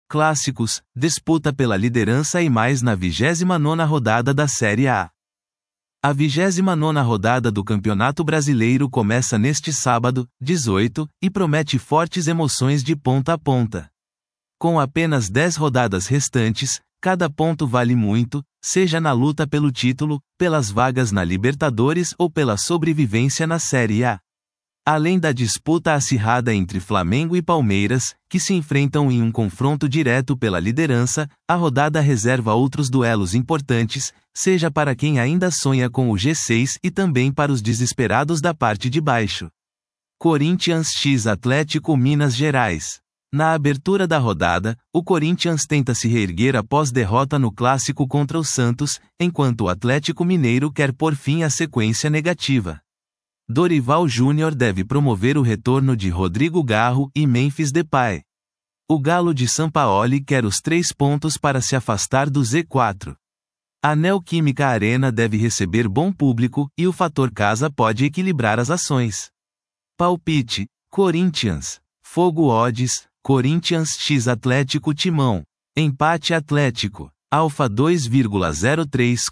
Clássicos, disputa pela liderança e mais na 29ª rodada da Série A. A 29ª rodada do Campeonato Brasileiro começa neste sábado, 18, e promete fortes emoções de ponta a ponta. Com apenas 10 rodadas restantes, cada ponto vale muito, seja na luta pelo título, pelas vagas na Libertadores ou pela sobrevivência na Série A. Além da disputa acirrada entre Flamengo e Palmeiras, que se enfrentam em um confronto direto pela liderança, a rodada reserva outros duelos importantes, seja para quem ainda sonha com o G6 e também para os desesperados da parte de baixo. Corinthians x Atlético Minas Gerais. Na abertura da rodada, o Corinthians tenta se reerguer após derrota no clássico contra o Santos, enquanto o Atlético Mineiro quer pôr fim à sequência negativa. Dorival Júnior deve promover o retorno de Rodrigo Garro e Memphis Depay. O Galo de Sampaoli quer os 3 pontos para se afastar do Z4. A Neoquímica Arena deve receber bom público, e o fator casa pode equilibrar as ações. Palpite: Corinthians. Fogo Odds: Corinthians x Atlético Timão. Empate Atlético. Alfa 2,03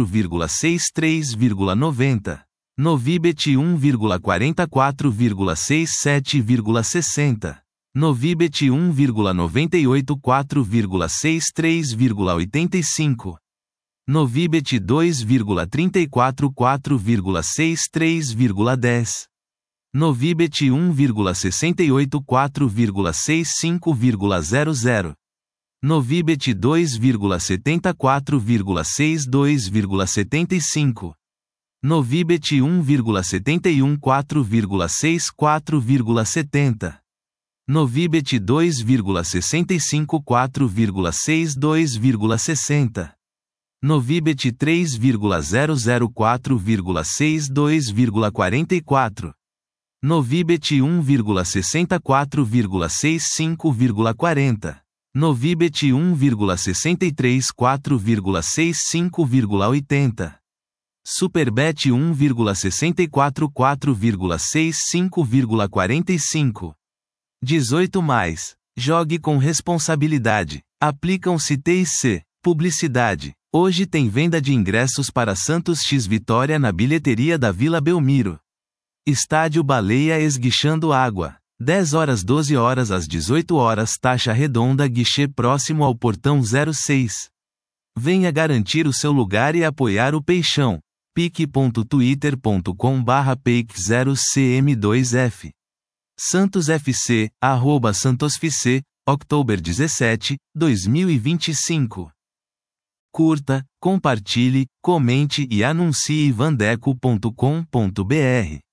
4,63,90. Novibet 1,44,67,60. Novibet 1,98 4,63,85. Novibet 2,34 4,63,10. Novibet 1,68 4,65,00. Novibet 2,74,62,75. Novibet 1,71 4,64,70. Novibet 2,65 4,62,60. Novibet 3,00 4,62,44. Novibet 1,64,65,40. Novibet 1,63 4,65,80. Superbet 1,64 4,65,45. 18 mais. Jogue com responsabilidade. Aplicam-se T&C. Publicidade. Hoje tem venda de ingressos para Santos x Vitória na bilheteria da Vila Belmiro. Estádio Baleia esguichando água. 10 horas 12 horas às 18 horas taxa redonda guichê próximo ao portão 06. Venha garantir o seu lugar e apoiar o Peixão. pique.twitter.com/peixe0cm2f. Santos FC, @SantosFC, October 17, 2025. Curta, compartilhe, comente e anuncie vandeco.com.br.